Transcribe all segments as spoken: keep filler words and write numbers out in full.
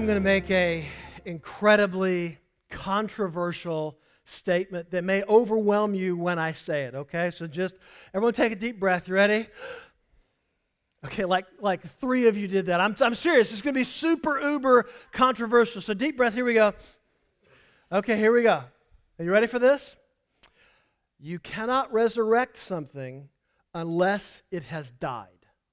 going to make a incredibly controversial statement that may overwhelm you when I say it, okay? So just, everyone take a deep breath. You ready? Okay, like like three of you did that. I'm, I'm serious. It's going to be super, uber controversial. So deep breath. Here we go. Okay, here we go. Are you ready for this? You cannot resurrect something unless it has died.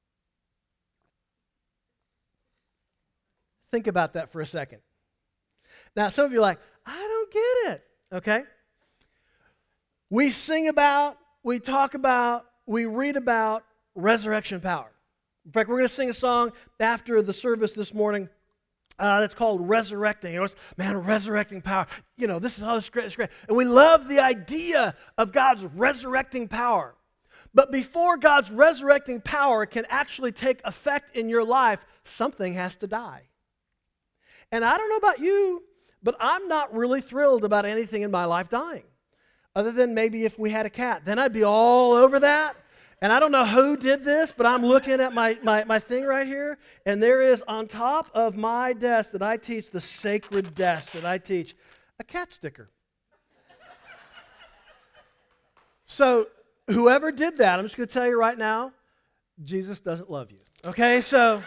Think about that for a second. Now, some of you are like, I don't get it, okay? We sing about, we talk about, we read about resurrection power. In fact, we're going to sing a song after the service this morning uh, that's called Resurrecting. You know, it's, man, resurrecting power. You know, this is all this great, this great. And we love the idea of God's resurrecting power. But before God's resurrecting power can actually take effect in your life, something has to die. And I don't know about you, but I'm not really thrilled about anything in my life dying. Other than maybe if we had a cat. Then I'd be all over that. And I don't know who did this, but I'm looking at my, my, my thing right here. And there is on top of my desk that I teach, the sacred desk that I teach, a cat sticker. So whoever did that, I'm just going to tell you right now, Jesus doesn't love you. Okay, so...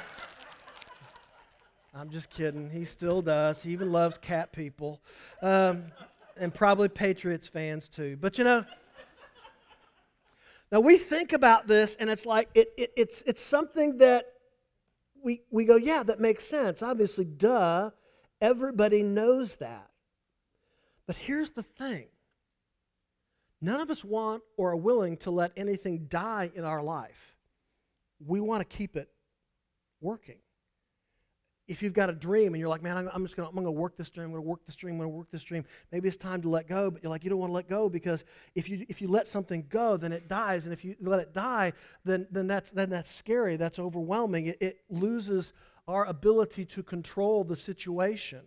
I'm just kidding. He still does. He even loves cat people. Um, and probably Patriots fans too. But you know, now we think about this and it's like, it, it, it's, it's something that we, we go, yeah, that makes sense. Obviously, duh, everybody knows that. But here's the thing. None of us want or are willing to let anything die in our life. We want to keep it working. If you've got a dream and you're like, man, I'm, I'm just going to I'm going to work this dream, I'm going to work this dream, I'm going to work this dream. Maybe it's time to let go, but you're like, you don't want to let go because if you if you let something go, then it dies, and if you let it die, then then that's then that's scary, that's overwhelming. It, it loses our ability to control the situation.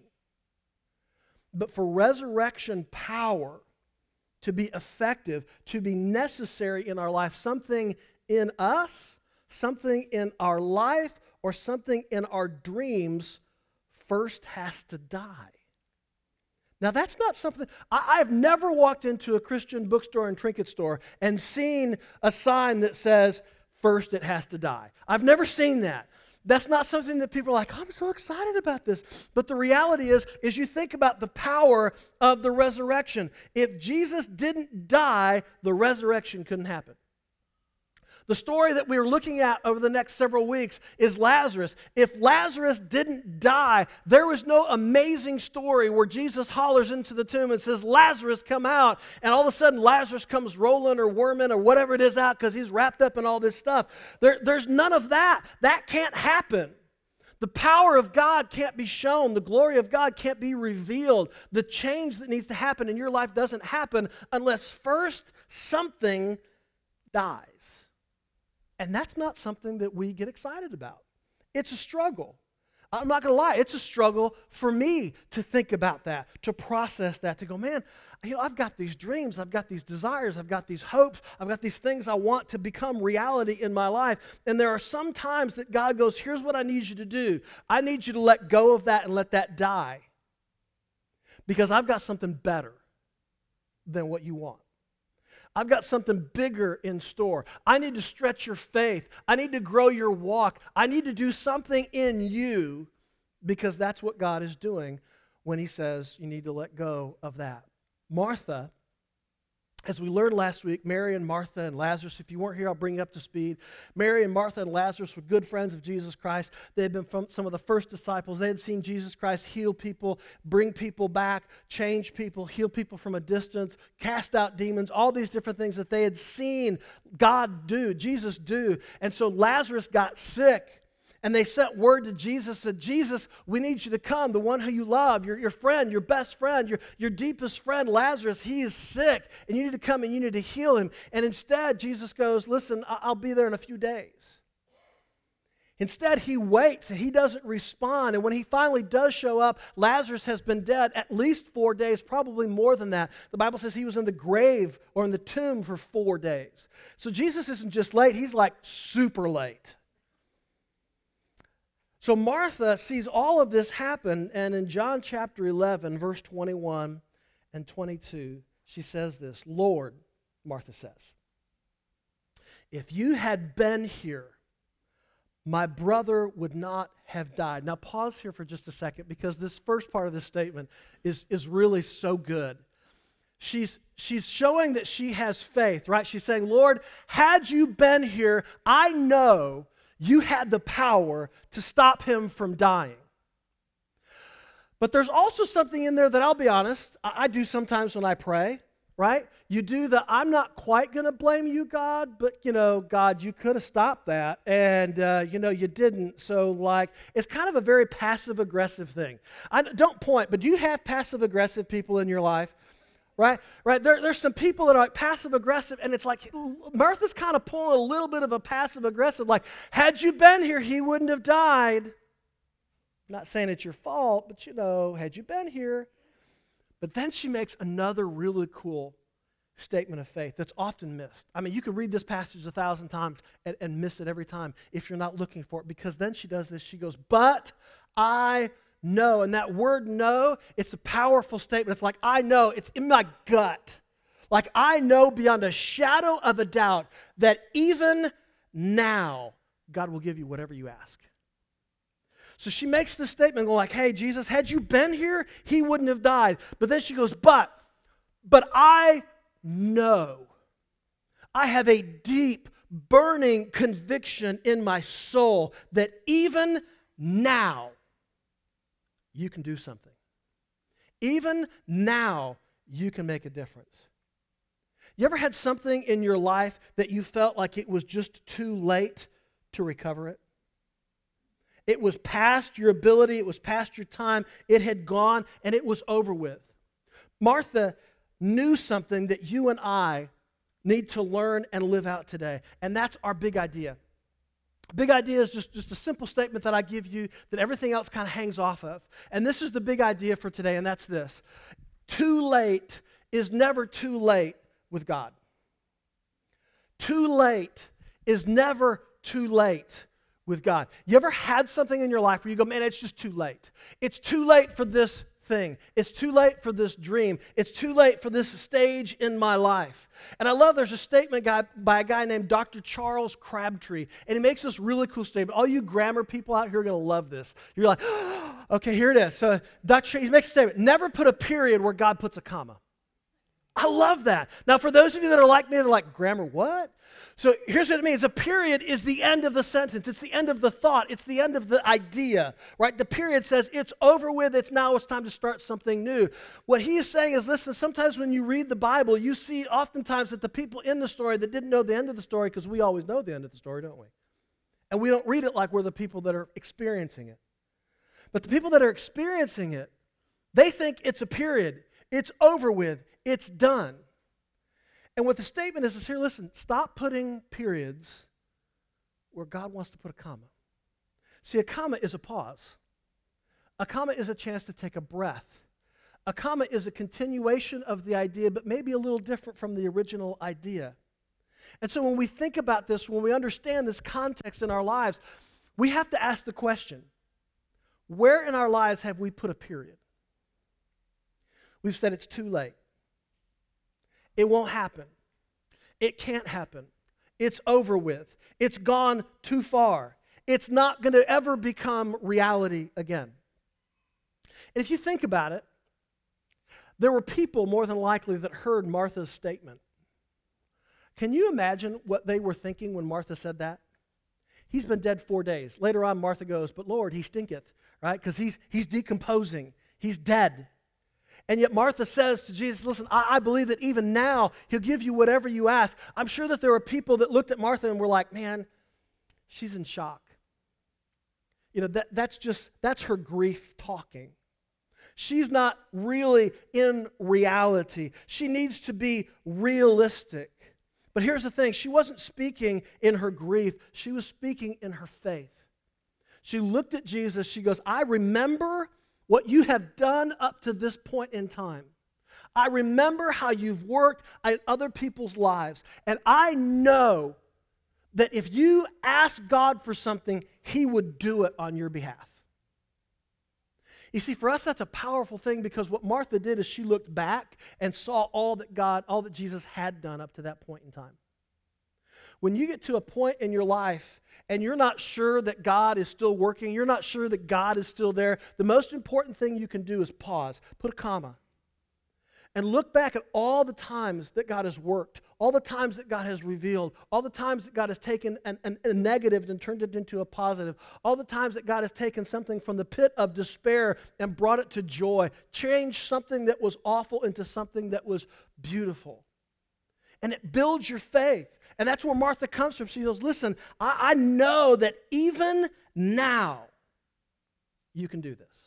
But for resurrection power to be effective, to be necessary in our life, something in us, something in our life, or something in our dreams first has to die. Now that's not something, I, I've never walked into a Christian bookstore and trinket store and seen a sign that says, first it has to die. I've never seen that. That's not something that people are like, I'm so excited about this. But the reality is, is you think about the power of the resurrection. If Jesus didn't die, the resurrection couldn't happen. The story that we're looking at over the next several weeks is Lazarus. If Lazarus didn't die, there was no amazing story where Jesus hollers into the tomb and says, Lazarus, come out. And all of a sudden, Lazarus comes rolling or worming or whatever it is out because he's wrapped up in all this stuff. There, there's none of that. That can't happen. The power of God can't be shown. The glory of God can't be revealed. The change that needs to happen in your life doesn't happen unless first something dies. And that's not something that we get excited about. It's a struggle. I'm not going to lie. It's a struggle for me to think about that, to process that, to go, man, you know, I've got these dreams, I've got these desires, I've got these hopes, I've got these things I want to become reality in my life. And there are some times that God goes, here's what I need you to do. I need you to let go of that and let that die. Because I've got something better than what you want. I've got something bigger in store. I need to stretch your faith. I need to grow your walk. I need to do something in you because that's what God is doing when he says you need to let go of that. Martha, as we learned last week, Mary and Martha and Lazarus, if you weren't here, I'll bring you up to speed. Mary and Martha and Lazarus were good friends of Jesus Christ. They had been from some of the first disciples. They had seen Jesus Christ heal people, bring people back, change people, heal people from a distance, cast out demons, all these different things that they had seen God do, Jesus do. And so Lazarus got sick. And they sent word to Jesus, said, Jesus, we need you to come, the one who you love, your, your friend, your best friend, your, your deepest friend, Lazarus, he is sick, and you need to come and you need to heal him. And instead, Jesus goes, listen, I'll be there in a few days. Instead, he waits, and he doesn't respond. And when he finally does show up, Lazarus has been dead at least four days, probably more than that. The Bible says he was in the grave or in the tomb for four days. So Jesus isn't just late, he's like super late. So Martha sees all of this happen, and in John chapter eleven, verse twenty-one and twenty-two, she says this, Lord, Martha says, if you had been here, my brother would not have died. Now pause here for just a second, because this first part of this statement is, is really so good. She's, she's showing that she has faith, right? She's saying, Lord, had you been here, I know you had the power to stop him from dying. But there's also something in there that I'll be honest, I, I do sometimes when I pray, right? You do the, I'm not quite going to blame you, God, but, you know, God, you could have stopped that, and, uh, you know, you didn't. So, like, it's kind of a very passive-aggressive thing. I don't point, but do you have passive-aggressive people in your life? Right? Right? There, there's some people that are like passive-aggressive, and it's like, Martha's kind of pulling a little bit of a passive-aggressive, like, had you been here, he wouldn't have died. Not saying it's your fault, but, you know, had you been here. But then she makes another really cool statement of faith that's often missed. I mean, you could read this passage a thousand times and, and miss it every time if you're not looking for it, because then she does this. She goes, but I know. And that word know, it's a powerful statement. It's like, I know. It's in my gut. Like, I know beyond a shadow of a doubt that even now, God will give you whatever you ask. So she makes this statement going like, hey, Jesus, had you been here, he wouldn't have died. But then she goes, but, but I know. I have a deep, burning conviction in my soul that even now, you can do something. Even now, you can make a difference. You ever had something in your life that you felt like it was just too late to recover it? It was past your ability, it was past your time, it had gone, and it was over with. Martha knew something that you and I need to learn and live out today, and that's our big idea. Big idea is just, just a simple statement that I give you that everything else kind of hangs off of. And this is the big idea for today, and that's this. Too late is never too late with God. Too late is never too late with God. You ever had something in your life where you go, man, it's just too late. It's too late for this thing. It's too late for this dream. It's too late for this stage in my life. And I love there's a statement guy, by a guy named Doctor Charles Crabtree, and he makes this really cool statement. All you grammar people out here are going to love this. You're like, oh, okay, here it is. So Doctor he makes a statement, never put a period where God puts a comma. I love that. Now, for those of you that are like me, they're like, grammar, what? So here's what it means. A period is the end of the sentence. It's the end of the thought. It's the end of the idea, right? The period says it's over with. It's now it's time to start something new. What he is saying is, listen, sometimes when you read the Bible, you see oftentimes that the people in the story that didn't know the end of the story, because we always know the end of the story, don't we? And we don't read it like we're the people that are experiencing it. But the people that are experiencing it, they think it's a period. It's over with. It's done. And what the statement is, is here, listen, stop putting periods where God wants to put a comma. See, a comma is a pause. A comma is a chance to take a breath. A comma is a continuation of the idea, but maybe a little different from the original idea. And so when we think about this, when we understand this context in our lives, we have to ask the question, where in our lives have we put a period? We've said it's too late. It won't happen. It can't happen. It's over with. It's gone too far. It's not going to ever become reality again. And if you think about it, there were people more than likely that heard Martha's statement. Can you imagine what they were thinking when Martha said that? He's been dead four days. Later on, Martha goes, but Lord, he stinketh, right? Because he's, he's decomposing. He's dead. And yet Martha says to Jesus, listen, I, I believe that even now he'll give you whatever you ask. I'm sure that there were people that looked at Martha and were like, man, she's in shock. You know, that, that's just, that's her grief talking. She's not really in reality. She needs to be realistic. But here's the thing, she wasn't speaking in her grief. She was speaking in her faith. She looked at Jesus, she goes, I remember what you have done up to this point in time. I remember how you've worked in other people's lives. And I know that if you ask God for something, He would do it on your behalf. You see, for us, that's a powerful thing, because what Martha did is she looked back and saw all that God, all that Jesus had done up to that point in time. When you get to a point in your life and you're not sure that God is still working, you're not sure that God is still there, the most important thing you can do is pause, put a comma, and look back at all the times that God has worked, all the times that God has revealed, all the times that God has taken an, an, a negative and turned it into a positive, all the times that God has taken something from the pit of despair and brought it to joy, changed something that was awful into something that was beautiful. And it builds your faith. And that's where Martha comes from. She goes, listen, I, I know that even now you can do this.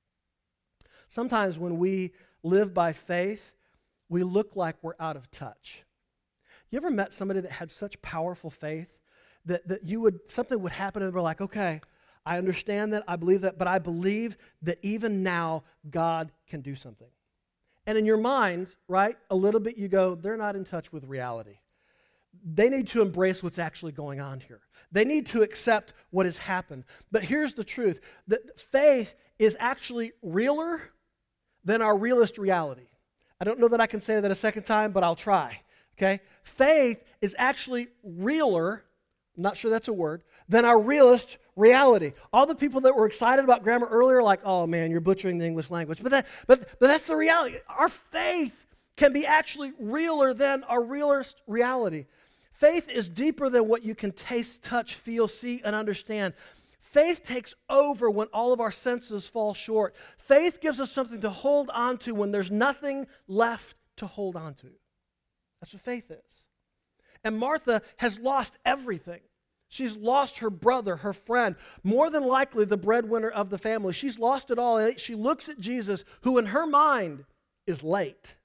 Sometimes when we live by faith, we look like we're out of touch. You ever met somebody that had such powerful faith that, that you would, something would happen and they're like, okay, I understand that, I believe that, but I believe that even now God can do something. And in your mind, right, a little bit you go, they're not in touch with reality. They need to embrace what's actually going on here. They need to accept what has happened. But here's the truth, that faith is actually realer than our realist reality. I don't know that I can say that a second time, but I'll try, okay? Faith is actually realer, I'm not sure that's a word, than our realist reality. All the people that were excited about grammar earlier are like, oh man, you're butchering the English language. But, that, but, but that's the reality. Our faith can be actually realer than our realist reality. Faith is deeper than what you can taste, touch, feel, see, and understand. Faith takes over when all of our senses fall short. Faith gives us something to hold on to when there's nothing left to hold on to. That's what faith is. And Martha has lost everything. She's lost her brother, her friend, more than likely the breadwinner of the family. She's lost it all. And she looks at Jesus, who in her mind is late,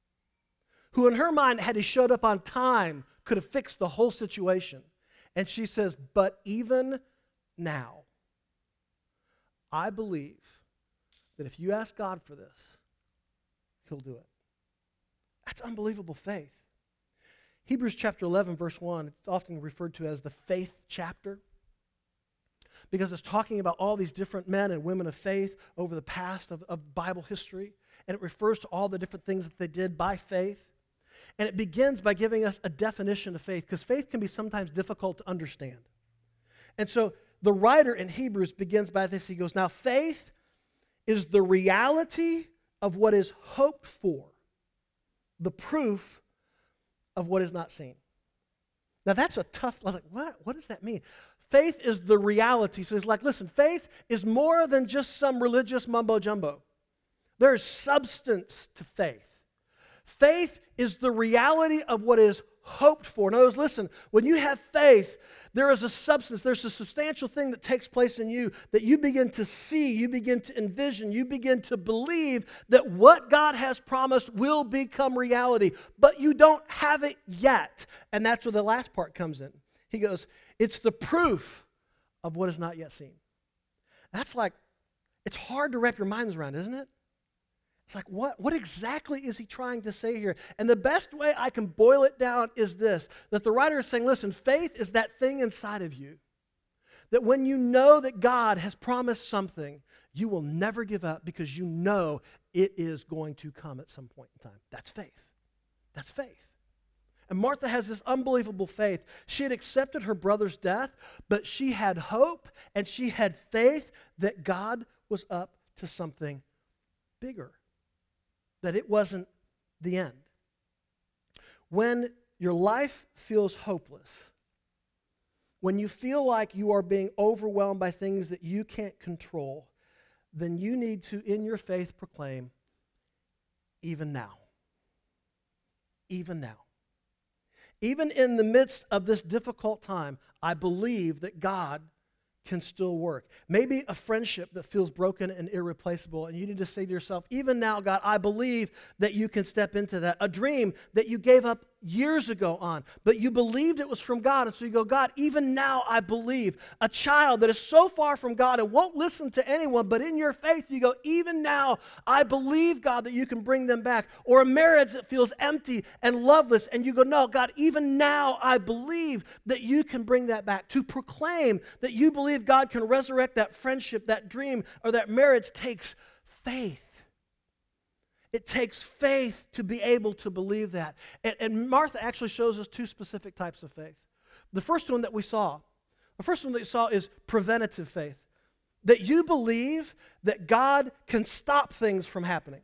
who in her mind, had he showed up on time, could have fixed the whole situation. And she says, but even now, I believe that if you ask God for this, He'll do it. That's unbelievable faith. Hebrews chapter eleven, verse one, it's often referred to as the faith chapter, because it's talking about all these different men and women of faith over the past of, of Bible history, and it refers to all the different things that they did by faith. And it begins by giving us a definition of faith, because faith can be sometimes difficult to understand. And so the writer in Hebrews begins by this. He goes, now faith is the reality of what is hoped for, the proof of what is not seen. Now that's a tough, I was like, what? What does that mean? Faith is the reality. So he's like, listen, faith is more than just some religious mumbo jumbo. There's substance to faith. Faith is the reality of what is hoped for. In other words, listen, when you have faith, there is a substance, there's a substantial thing that takes place in you that you begin to see, you begin to envision, you begin to believe that what God has promised will become reality, but you don't have it yet. And that's where the last part comes in. He goes, it's the proof of what is not yet seen. That's like, it's hard to wrap your minds around, isn't it? It's like, what, what exactly is he trying to say here? And the best way I can boil it down is this, that the writer is saying, listen, faith is that thing inside of you that when you know that God has promised something, you will never give up because you know it is going to come at some point in time. That's faith. That's faith. And Martha has this unbelievable faith. She had accepted her brother's death, but she had hope and she had faith that God was up to something bigger, that it wasn't the end. When your life feels hopeless, when you feel like you are being overwhelmed by things that you can't control, then you need to, in your faith, proclaim, even now. Even now. Even in the midst of this difficult time, I believe that God can still work. Maybe a friendship that feels broken and irreplaceable, and you need to say to yourself, even now, God, I believe that you can step into that. A dream that you gave up years ago on, but you believed it was from God, and so you go, God, even now I believe. A child that is so far from God and won't listen to anyone, but in your faith you go, even now I believe, God, that you can bring them back. Or a marriage that feels empty and loveless, and you go, no, God, even now I believe that you can bring that back. To proclaim that you believe God can resurrect that friendship, that dream, or that marriage takes faith. It takes faith to be able to believe that. And, and Martha actually shows us two specific types of faith. The first one that we saw, the first one that we saw is preventative faith. That you believe that God can stop things from happening.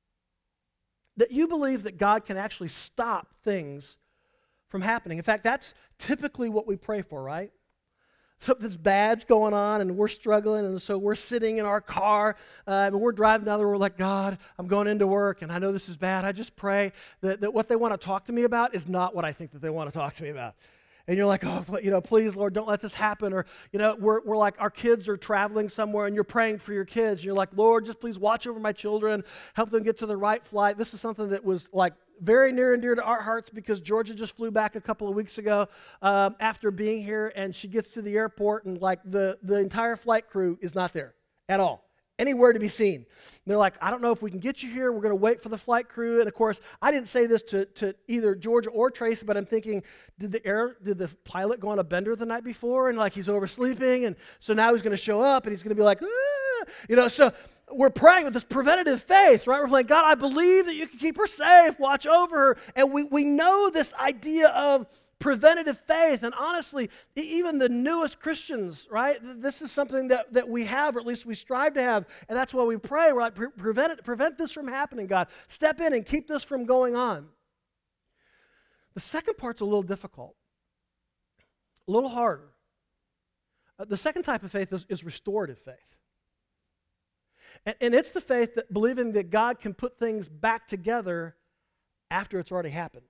That you believe that God can actually stop things from happening. In fact, that's typically what we pray for, right? Something's bad's going on and we're struggling, and so we're sitting in our car uh, and we're driving down the road. We're like, God, I'm going into work and I know this is bad. I just pray that, that what they want to talk to me about is not what I think that they want to talk to me about. And you're like, oh, you know, please, Lord, don't let this happen. Or, you know, we're, we're like, our kids are traveling somewhere and you're praying for your kids. And you're like, Lord, just please watch over my children, help them get to the right flight. This is something that was like very near and dear to our hearts because Georgia just flew back a couple of weeks ago um, after being here, and she gets to the airport and like the, the entire flight crew is not there at all. Anywhere to be seen. And they're like, I don't know if we can get you here. We're going to wait for the flight crew. And of course, I didn't say this to, to either Georgia or Tracy, but I'm thinking, did the air, did the pilot go on a bender the night before? And like he's oversleeping. And so now he's going to show up and he's going to be like, ah! You know, so we're praying with this preventative faith, right? We're like, God, I believe that you can keep her safe, watch over her. And we, we know this idea of preventative faith. And honestly, even the newest Christians, right? This is something that, that we have, or at least we strive to have. And that's why we pray. We're like, Pre- prevent it, prevent this from happening, God. Step in and keep this from going on. The second part's a little difficult, a little harder. Uh, the second type of faith is, is restorative faith. And, and it's the faith that believing that God can put things back together after it's already happened.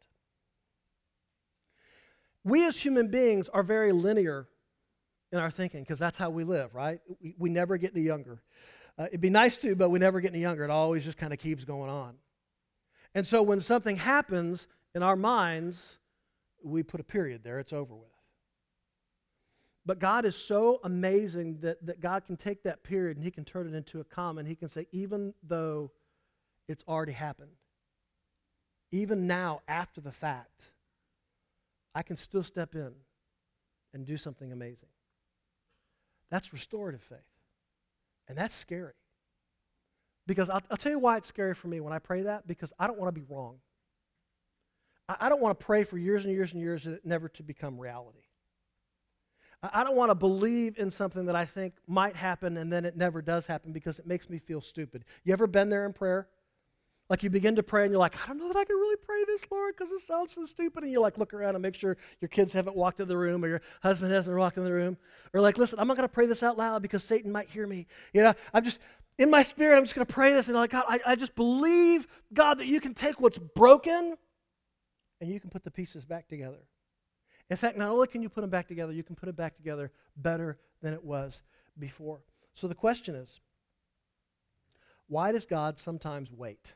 We as human beings are very linear in our thinking because that's how we live, right? We, we never get any younger. Uh, it'd be nice to, but we never get any younger. It always just kind of keeps going on. And so when something happens in our minds, we put a period there. It's over with. But God is so amazing that, that God can take that period and he can turn it into a comma, and he can say, even though it's already happened, even now after the fact, I can still step in and do something amazing. That's restorative faith. And that's scary. Because I'll, I'll tell you why it's scary for me when I pray that, because I don't want to be wrong. I, I don't want to pray for years and years and years and it never to become reality. I, I don't want to believe in something that I think might happen and then it never does happen because it makes me feel stupid. You ever been there in prayer? Like you begin to pray and you're like, I don't know that I can really pray this, Lord, because it sounds so stupid. And you like look around and make sure your kids haven't walked in the room or your husband hasn't walked in the room. Or like, listen, I'm not going to pray this out loud because Satan might hear me. You know, I'm just, in my spirit, I'm just going to pray this. And like, God, I, I just believe, God, that you can take what's broken and you can put the pieces back together. In fact, not only can you put them back together, you can put it back together better than it was before. So the question is, why does God sometimes wait?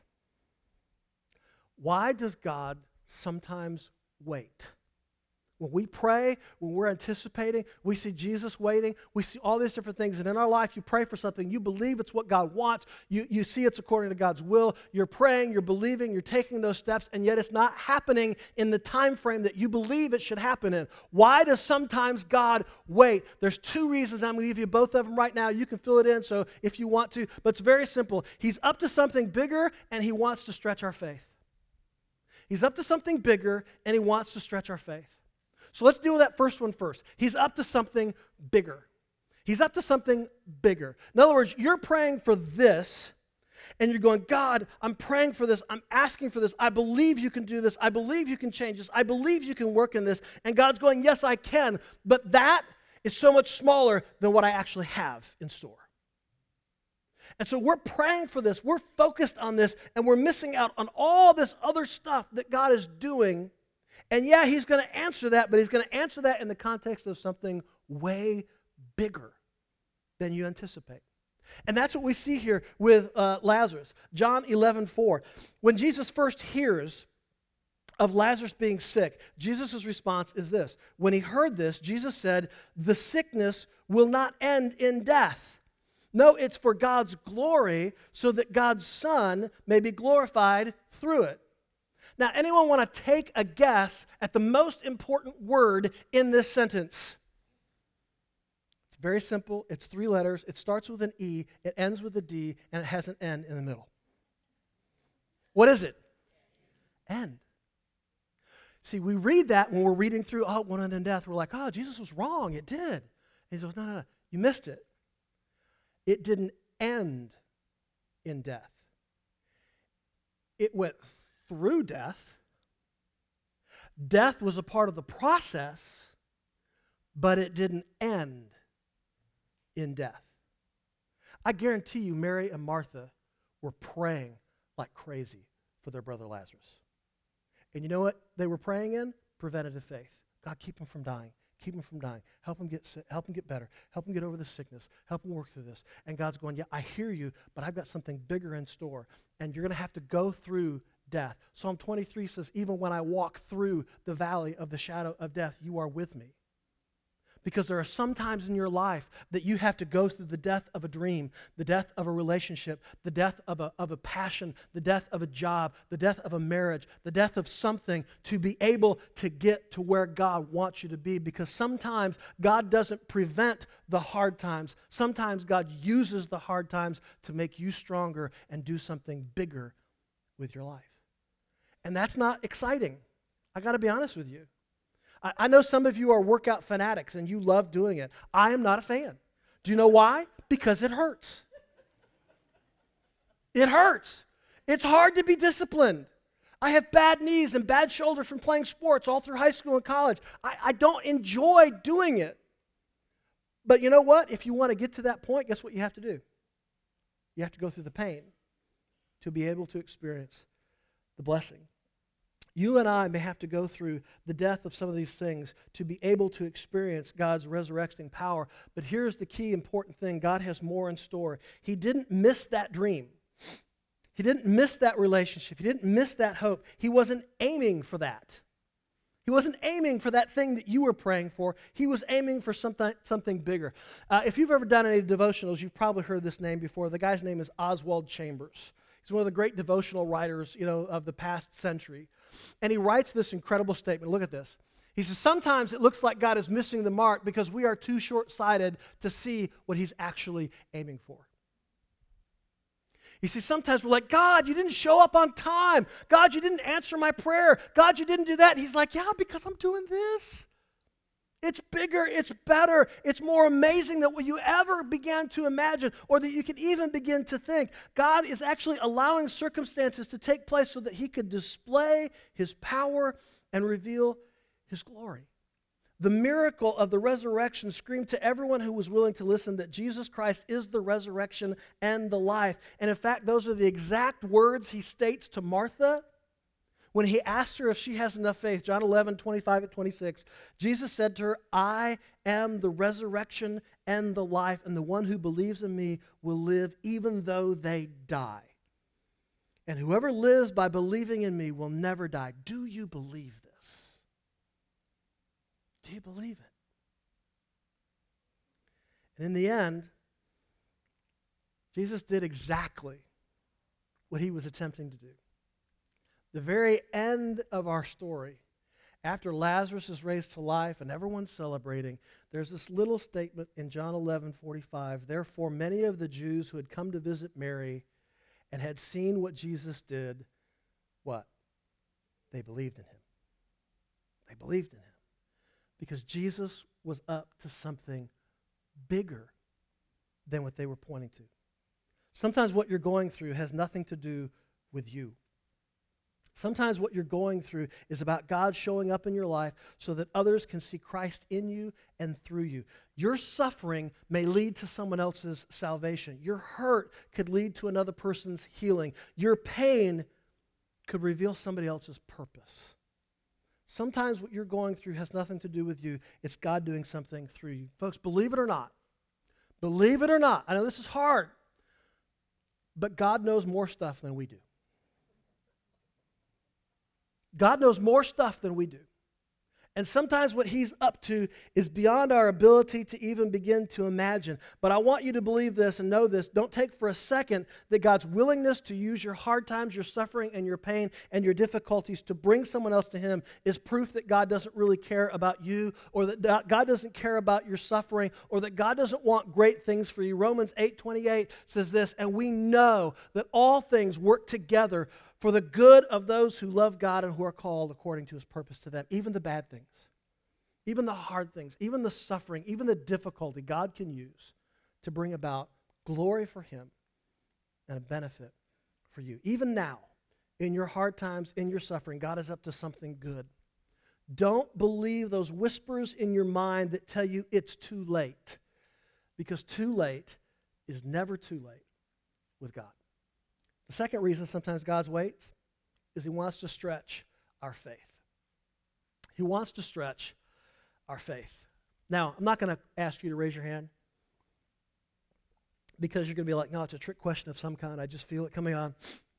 Why does God sometimes wait? When we pray, when we're anticipating, we see Jesus waiting, we see all these different things. And in our life, you pray for something, you believe it's what God wants, you, you see it's according to God's will, you're praying, you're believing, you're taking those steps, and yet it's not happening in the time frame that you believe it should happen in. Why does sometimes God wait? There's two reasons. I'm going to give you both of them right now. You can fill it in so if you want to, but it's very simple. He's up to something bigger, and he wants to stretch our faith. He's up to something bigger, and he wants to stretch our faith. So let's deal with that first one first. He's up to something bigger. He's up to something bigger. In other words, you're praying for this, and you're going, God, I'm praying for this. I'm asking for this. I believe you can do this. I believe you can change this. I believe you can work in this. And God's going, yes, I can. But that is so much smaller than what I actually have in store. And so we're praying for this, we're focused on this, and we're missing out on all this other stuff that God is doing. And yeah, he's going to answer that, but he's going to answer that in the context of something way bigger than you anticipate. And that's what we see here with uh, Lazarus. John eleven four. When Jesus first hears of Lazarus being sick, Jesus' response is this. When he heard this, Jesus said, the sickness will not end in death. No, it's for God's glory, so that God's Son may be glorified through it. Now, anyone want to take a guess at the most important word in this sentence? It's very simple. It's three letters. It starts with an E, it ends with a D, and it has an N in the middle. What is it? End. See, we read that when we're reading through, oh, it won't end in death. We're like, oh, Jesus was wrong. It did. And he goes, no, no, no. You missed it. It didn't end in death. It went through death. Death was a part of the process, but it didn't end in death. I guarantee you, Mary and Martha were praying like crazy for their brother Lazarus. And you know what they were praying in? Preventative faith. God, keep him from dying. Keep him from dying. Help him get sick. Help him get better. Help him get over the sickness. Help him work through this. And God's going, yeah, I hear you, but I've got something bigger in store. And you're going to have to go through death. Psalm twenty-three says, even when I walk through the valley of the shadow of death, you are with me. Because there are some times in your life that you have to go through the death of a dream, the death of a relationship, the death of a, of a passion, the death of a job, the death of a marriage, the death of something to be able to get to where God wants you to be. Because sometimes God doesn't prevent the hard times. Sometimes God uses the hard times to make you stronger and do something bigger with your life. And that's not exciting. I got to be honest with you. I know some of you are workout fanatics and you love doing it. I am not a fan. Do you know why? Because it hurts. It hurts. It's hard to be disciplined. I have bad knees and bad shoulders from playing sports all through high school and college. I, I don't enjoy doing it. But you know what? If you want to get to that point, guess what you have to do? You have to go through the pain to be able to experience the blessing. You and I may have to go through the death of some of these things to be able to experience God's resurrecting power. But here's the key important thing. God has more in store. He didn't miss that dream. He didn't miss that relationship. He didn't miss that hope. He wasn't aiming for that. He wasn't aiming for that thing that you were praying for. He was aiming for something, something bigger. Uh, if you've ever done any devotionals, you've probably heard this name before. The guy's name is Oswald Chambers. He's one of the great devotional writers, you know, of the past century. And he writes this incredible statement. Look at this. He says, sometimes it looks like God is missing the mark because we are too short-sighted to see what he's actually aiming for. You see, sometimes we're like, God, you didn't show up on time. God, you didn't answer my prayer. God, you didn't do that. And he's like, yeah, because I'm doing this. It's bigger, it's better, it's more amazing than what you ever began to imagine or that you could even begin to think. God is actually allowing circumstances to take place so that he could display his power and reveal his glory. The miracle of the resurrection screamed to everyone who was willing to listen that Jesus Christ is the resurrection and the life. And in fact, those are the exact words he states to Martha when he asked her if she has enough faith. John eleven, twenty-five and twenty-six, Jesus said to her, I am the resurrection and the life, and the one who believes in me will live even though they die. And whoever lives by believing in me will never die. Do you believe this? Do you believe it? And in the end, Jesus did exactly what he was attempting to do. The very end of our story, after Lazarus is raised to life and everyone's celebrating, there's this little statement in John eleven forty-five. Therefore, many of the Jews who had come to visit Mary and had seen what Jesus did, what? They believed in him. They believed in him. Because Jesus was up to something bigger than what they were pointing to. Sometimes what you're going through has nothing to do with you. Sometimes what you're going through is about God showing up in your life so that others can see Christ in you and through you. Your suffering may lead to someone else's salvation. Your hurt could lead to another person's healing. Your pain could reveal somebody else's purpose. Sometimes what you're going through has nothing to do with you. It's God doing something through you. Folks, believe it or not, believe it or not, I know this is hard, but God knows more stuff than we do. God knows more stuff than we do. And sometimes what he's up to is beyond our ability to even begin to imagine. But I want you to believe this and know this. Don't take for a second that God's willingness to use your hard times, your suffering, and your pain, and your difficulties to bring someone else to him is proof that God doesn't really care about you, or that God doesn't care about your suffering, or that God doesn't want great things for you. Romans eight twenty-eight says this, and we know that all things work together for the good of those who love God and who are called according to his purpose to them. Even the bad things, even the hard things, even the suffering, even the difficulty, God can use to bring about glory for him and a benefit for you. Even now, in your hard times, in your suffering, God is up to something good. Don't believe those whispers in your mind that tell you it's too late, because too late is never too late with God. The second reason sometimes God waits is he wants to stretch our faith. He wants to stretch our faith. Now, I'm not going to ask you to raise your hand because you're going to be like, no, it's a trick question of some kind. I just feel it coming on.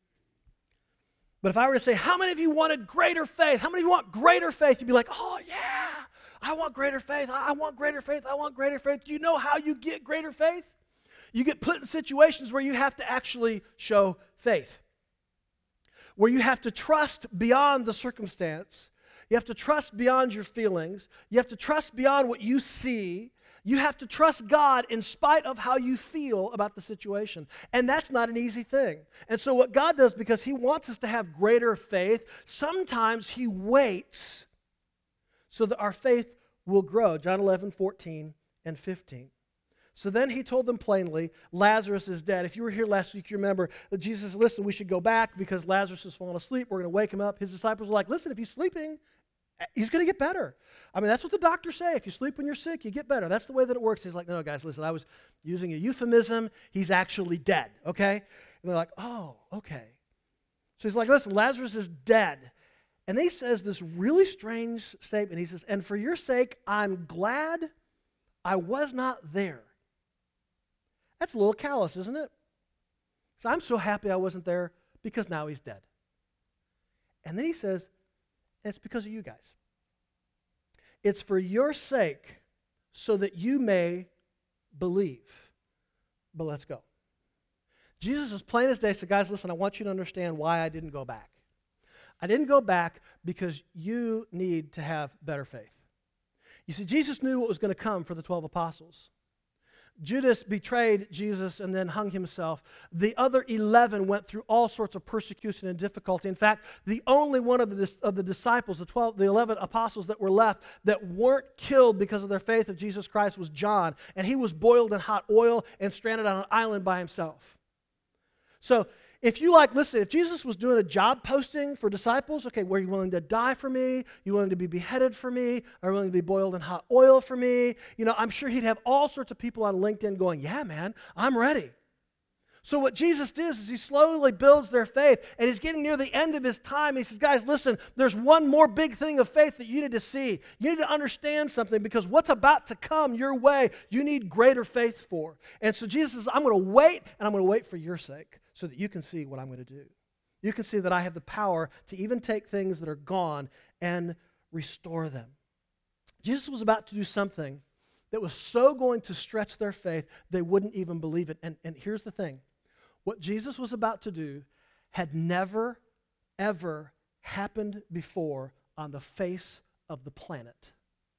But if I were to say, how many of you wanted greater faith? How many of you want greater faith? You'd be like, oh, yeah, I want greater faith. I want greater faith. I want greater faith. Do you know how you get greater faith? You get put in situations where you have to actually show faith, where you have to trust beyond the circumstance. You have to trust beyond your feelings. You have to trust beyond what you see. You have to trust God in spite of how you feel about the situation. And that's not an easy thing. And so what God does, because he wants us to have greater faith, sometimes he waits so that our faith will grow. John eleven, fourteen, and fifteen. So then he told them plainly, Lazarus is dead. If you were here last week, you remember that Jesus said, listen, we should go back because Lazarus has fallen asleep. We're going to wake him up. His disciples were like, listen, if he's sleeping, he's going to get better. I mean, that's what the doctors say. If you sleep when you're sick, you get better. That's the way that it works. He's like, no, no, guys, listen, I was using a euphemism. He's actually dead, okay? And they're like, oh, okay. So he's like, listen, Lazarus is dead. And then he says this really strange statement. He says, and for your sake, I'm glad I was not there. That's a little callous, isn't it? So I'm so happy I wasn't there because now he's dead. And then he says, and it's because of you guys. It's for your sake so that you may believe. But let's go. Jesus was plain as day, said, guys, listen, I want you to understand why I didn't go back. I didn't go back because you need to have better faith. You see, Jesus knew what was going to come for the twelve apostles. Judas betrayed Jesus and then hung himself. The other eleven went through all sorts of persecution and difficulty. In fact, the only one of the, of the disciples, the twelve, the eleven apostles that were left that weren't killed because of their faith of Jesus Christ was John. And he was boiled in hot oil and stranded on an island by himself. So if you like, listen, if Jesus was doing a job posting for disciples, okay, were you willing to die for me? You willing to be beheaded for me? Are you willing to be boiled in hot oil for me? You know, I'm sure he'd have all sorts of people on LinkedIn going, yeah, man, I'm ready. So what Jesus does is he slowly builds their faith, and he's getting near the end of his time. He says, guys, listen, there's one more big thing of faith that you need to see. You need to understand something, because what's about to come your way, you need greater faith for. And so Jesus says, I'm going to wait, and I'm going to wait for your sake so that you can see what I'm going to do. You can see that I have the power to even take things that are gone and restore them. Jesus was about to do something that was so going to stretch their faith, they wouldn't even believe it. And, and here's the thing. What Jesus was about to do had never, ever happened before on the face of the planet.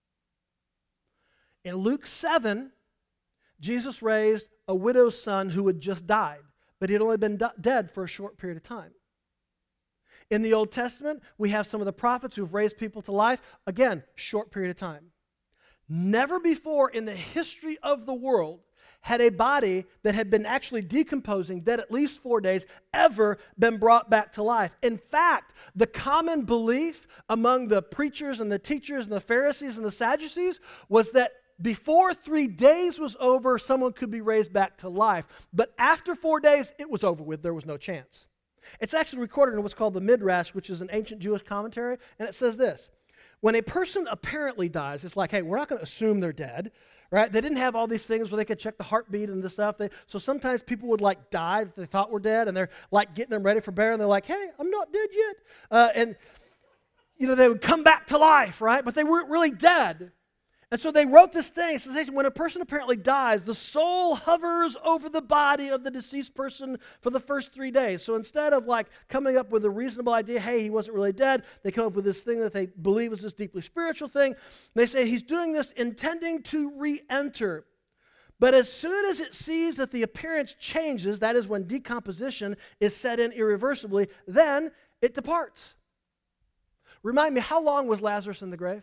In Luke seven, Jesus raised a widow's son who had just died, but he had only been d- dead for a short period of time. In the Old Testament, we have some of the prophets who've raised people to life. Again, short period of time. Never before in the history of the world had a body that had been actually decomposing, dead at least four days, ever been brought back to life. In fact, the common belief among the preachers and the teachers and the Pharisees and the Sadducees was that before three days was over, someone could be raised back to life. But after four days, it was over with. There was no chance. It's actually recorded in what's called the Midrash, which is an ancient Jewish commentary, and it says this. When a person apparently dies, it's like, hey, we're not going to assume they're dead, right? They didn't have all these things where they could check the heartbeat and this stuff. They, so sometimes people would like die that they thought were dead, and they're like getting them ready for burial, and they're like, hey, I'm not dead yet. Uh, and you know, they would come back to life, right? But they weren't really dead. And so they wrote this thing. It says, when a person apparently dies, the soul hovers over the body of the deceased person for the first three days. So instead of like coming up with a reasonable idea, hey, he wasn't really dead, they come up with this thing that they believe is this deeply spiritual thing. They say he's doing this intending to re-enter. But as soon as it sees that the appearance changes, that is when decomposition is set in irreversibly, then it departs. Remind me, how long was Lazarus in the grave?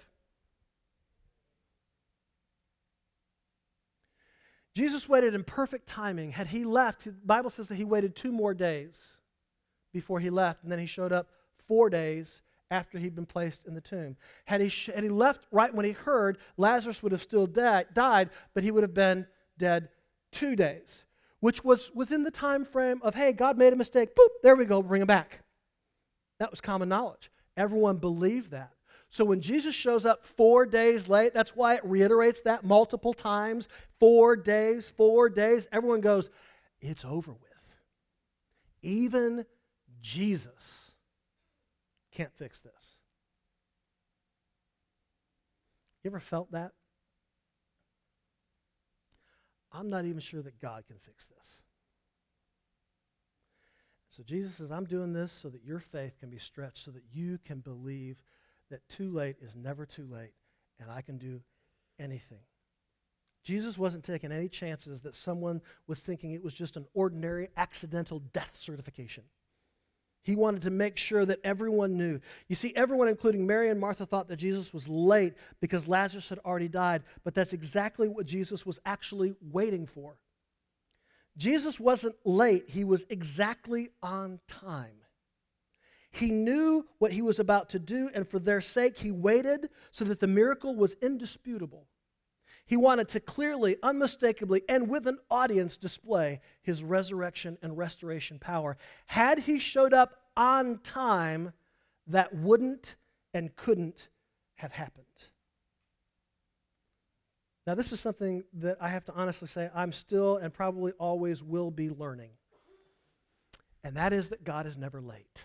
Jesus waited in perfect timing. Had he left, the Bible says that he waited two more days before he left, and then he showed up four days after he'd been placed in the tomb. Had he, sh- had he left right when he heard, Lazarus would have still da- died, but he would have been dead two days, which was within the time frame of, hey, God made a mistake. Boop, there we go, bring him back. That was common knowledge. Everyone believed that. So when Jesus shows up four days late, that's why it reiterates that multiple times. Four days, four days. Everyone goes, it's over with. Even Jesus can't fix this. You ever felt that? I'm not even sure that God can fix this. So Jesus says, I'm doing this so that your faith can be stretched, so that you can believe that too late is never too late, and I can do anything. Jesus wasn't taking any chances that someone was thinking it was just an ordinary accidental death certification. He wanted to make sure that everyone knew. You see, everyone, including Mary and Martha, thought that Jesus was late because Lazarus had already died, but that's exactly what Jesus was actually waiting for. Jesus wasn't late, he was exactly on time. He knew what he was about to do, and for their sake, he waited so that the miracle was indisputable. He wanted to clearly, unmistakably, and with an audience display his resurrection and restoration power. Had he showed up on time, that wouldn't and couldn't have happened. Now, this is something that I have to honestly say I'm still and probably always will be learning. And that is that God is never late.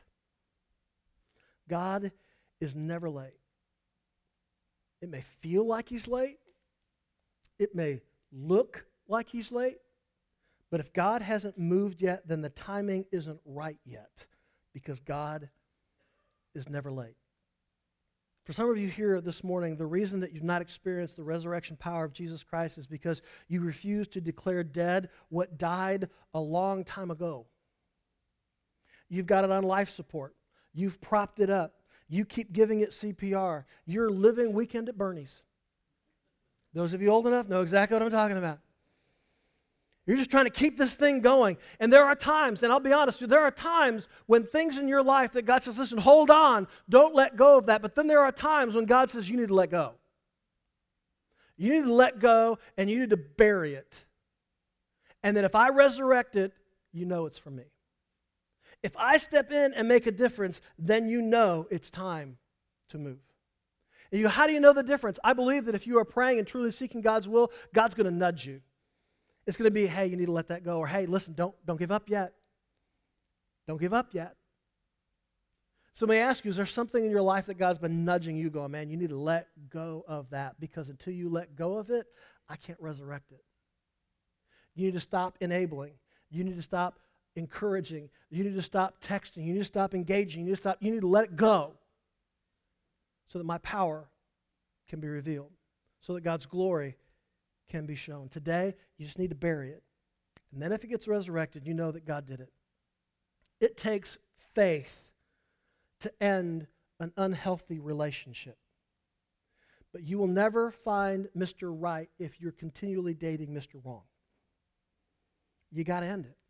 God is never late. It may feel like he's late. It may look like he's late. But if God hasn't moved yet, then the timing isn't right yet, because God is never late. For some of you here this morning, the reason that you've not experienced the resurrection power of Jesus Christ is because you refuse to declare dead what died a long time ago. You've got it on life support. You've propped it up. You keep giving it C P R. You're living weekend at Bernie's. Those of you old enough know exactly what I'm talking about. You're just trying to keep this thing going. And there are times, and I'll be honest with you, there are times when things in your life that God says, listen, hold on, don't let go of that. But then there are times when God says you need to let go. You need to let go, and you need to bury it. And then if I resurrect it, you know it's from me. If I step in and make a difference, then you know it's time to move. And you go, how do you know the difference? I believe that if you are praying and truly seeking God's will, God's going to nudge you. It's going to be, hey, you need to let that go. Or, hey, listen, don't, don't give up yet. Don't give up yet. So may I ask you, is there something in your life that God's been nudging you going, man, you need to let go of that, because until you let go of it, I can't resurrect it. You need to stop enabling. You need to stop encouraging. You need to stop texting. You need to stop engaging. You need to stop. You need to let it go so that my power can be revealed, so that God's glory can be shown. Today, you just need to bury it. And then if it gets resurrected, you know that God did it. It takes faith to end an unhealthy relationship. But you will never find Mister Right if you're continually dating Mister Wrong. You got to end it.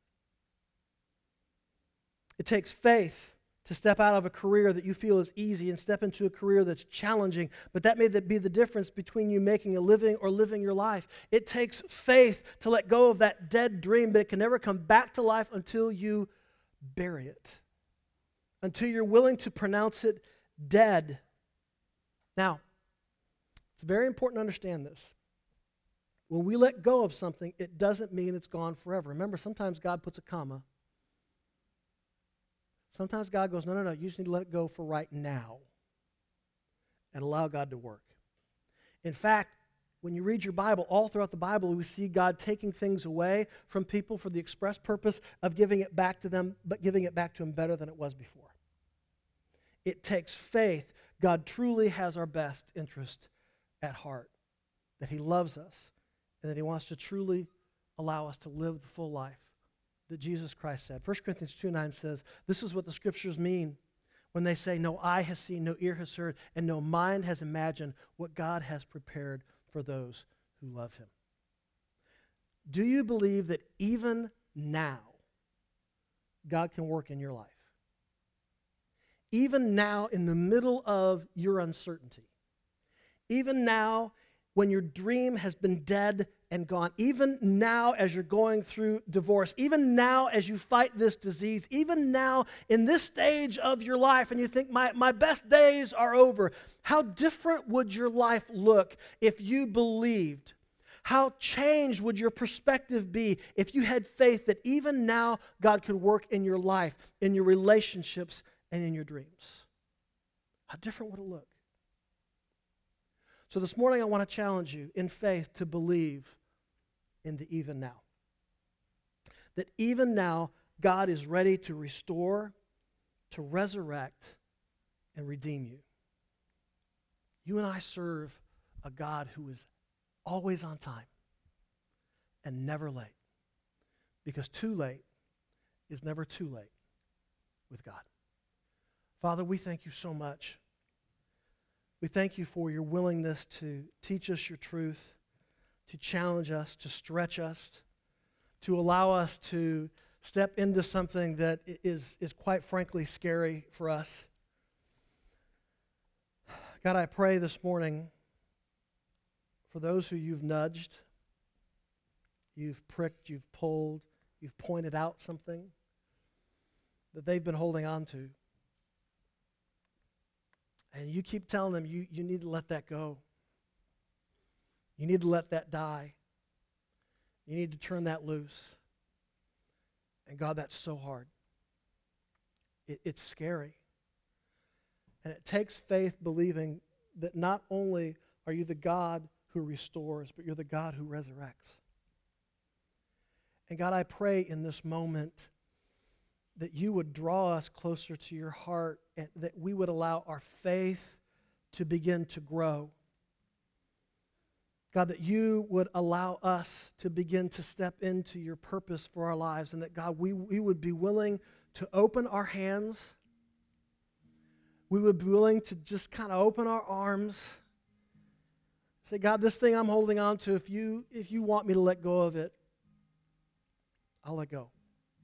It takes faith to step out of a career that you feel is easy and step into a career that's challenging, but that may be the difference between you making a living or living your life. It takes faith to let go of that dead dream, but it can never come back to life until you bury it, until you're willing to pronounce it dead. Now, it's very important to understand this. When we let go of something, it doesn't mean it's gone forever. Remember, sometimes God puts a comma. Sometimes God goes, no, no, no, you just need to let it go for right now. and allow God to work. In fact, when you read your Bible, all throughout the Bible, we see God taking things away from people for the express purpose of giving it back to them, but giving it back to them better than it was before. It takes faith. God truly has our best interest at heart, that he loves us, and that he wants to truly allow us to live the full life that Jesus Christ said. First Corinthians two nine says, this is what the scriptures mean when they say, no eye has seen, no ear has heard, and no mind has imagined what God has prepared for those who love him. Do you believe that even now God can work in your life? Even now, in the middle of your uncertainty, even now when your dream has been dead and gone, even now as you're going through divorce, even now as you fight this disease, even now in this stage of your life and you think, my, my best days are over, how different would your life look if you believed? How changed would your perspective be if you had faith that even now God could work in your life, in your relationships, and in your dreams? How different would it look? So this morning I want to challenge you in faith to believe in the even now. That even now God is ready to restore, to resurrect, and redeem you. You and I serve a God who is always on time and never late. Because too late is never too late with God. Father, we thank you so much. We thank you for your willingness to teach us your truth, to challenge us, to stretch us, to allow us to step into something that is, is quite frankly scary for us. God, I pray this morning for those who you've nudged, you've pricked, you've pulled, you've pointed out something that they've been holding on to. And you keep telling them you, you need to let that go. You need to let that die. You need to turn that loose. And God, that's so hard. It, it's scary. And it takes faith believing that not only are you the God who restores, but you're the God who resurrects. And God, I pray in this moment that you would draw us closer to your heart and that we would allow our faith to begin to grow. God, that you would allow us to begin to step into your purpose for our lives, and that, God, we, we would be willing to open our hands. We would be willing to just kind of open our arms. Say, God, this thing I'm holding on to, if you, if you want me to let go of it, I'll let go.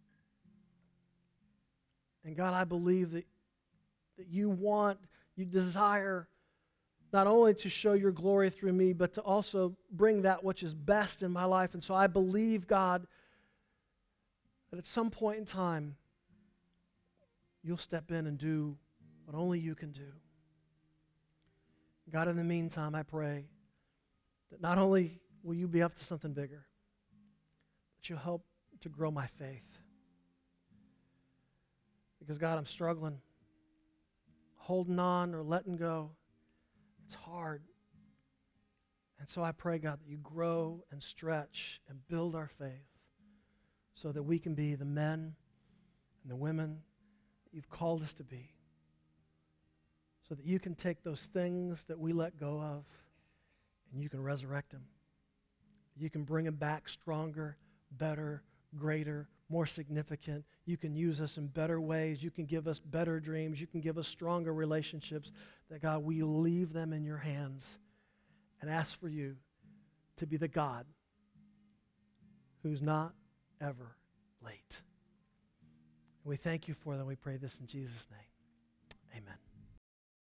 And God, I believe that, that you want, you desire not only to show your glory through me, but to also bring that which is best in my life. And so I believe, God, that at some point in time, you'll step in and do what only you can do. God, in the meantime, I pray that not only will you be up to something bigger, but you'll help to grow my faith. Because, God, I'm struggling, holding on or letting go. It's hard. And so I pray, God, that you grow and stretch and build our faith so that we can be the men and the women that you've called us to be. So that you can take those things that we let go of and you can resurrect them. You can bring them back stronger, better, greater, more significant. You can use us in better ways. You can give us better dreams. You can give us stronger relationships. That, God, we leave them in your hands and ask for you to be the God who's not ever late. And we thank you for them. We pray this in Jesus' name.